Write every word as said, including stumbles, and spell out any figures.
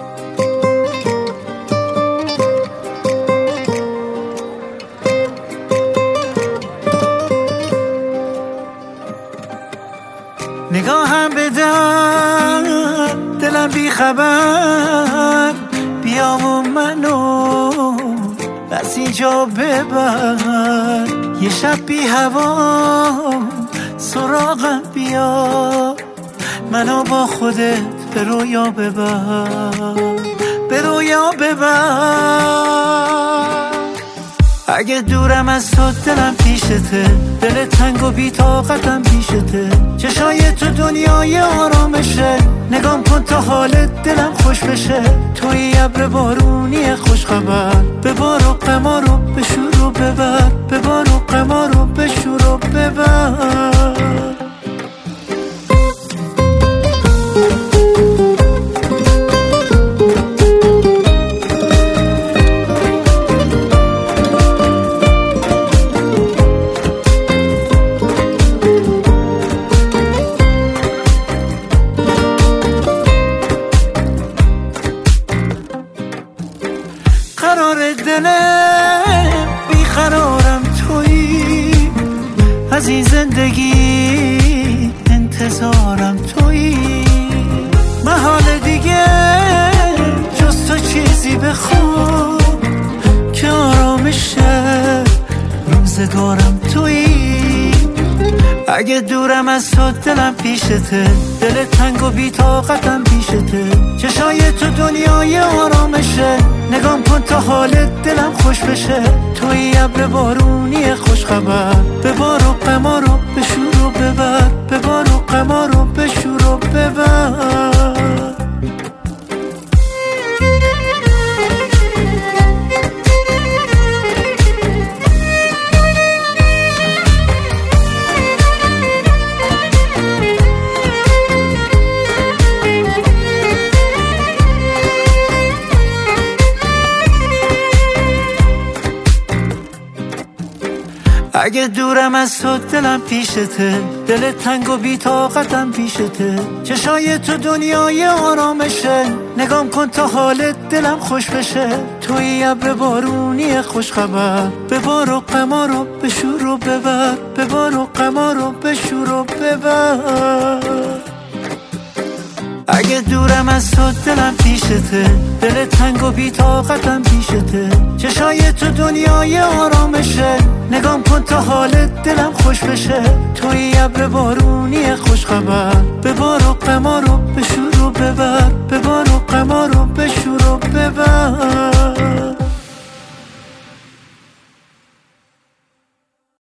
نگاهم بدن دلم بی خبر، بیا و منو از اینجا ببر. یه شب بی هوا سراغم بیا، منو با خودت به رویا ببر، به رویا ببر. اگه دورم از تو دلم پیشته، دل تنگ و بی طاقتم پیشته. چشای تو دنیای آرامشه، نگام کن تا حالت دلم خوش بشه. توی ابر بارونی خوش خبر، ببار و قمار رو بشور و ببر، ببار و قمار رو بشور و ببر. قرار دلم بیقرارم تویی، از این زندگی انتظارم تویی. محال دیگه جز تو چیزی بخوام که آرامش روزگارم تویی. اگه دورم از تو دلم پیشته، دل تنگ و بی طاقتم پیشته. چشای تو دنیای آرامشه، نگام کن تا حالت دلم خوش بشه. توی ابر بارونی خوش خبر، ببار و قمار رو بشور و ببر، ببار و قمار رو بشور و ببر. اگه دورم از تو دلم پیشته، دل تنگ و بی طاقتم پیشته. چشای تو دنیای آرامشه، نگام کن تا حالت دلم خوش بشه. توی ابر بارونی خوش خبر، ببار و قمار رو بشور و ببر، ببار و قمار رو بشور و ببر. اگه دورم از تو دلم پیشته، دل تنگ و بی طاقتم پیشته. چشای تو دنیای آرامشه، نگام کن تا حالت دلم خوش بشه. توی ابر بارونی خوش خبر، ببار و قمار رو بشور و ببر، ببار و قمار رو بشور و ببر.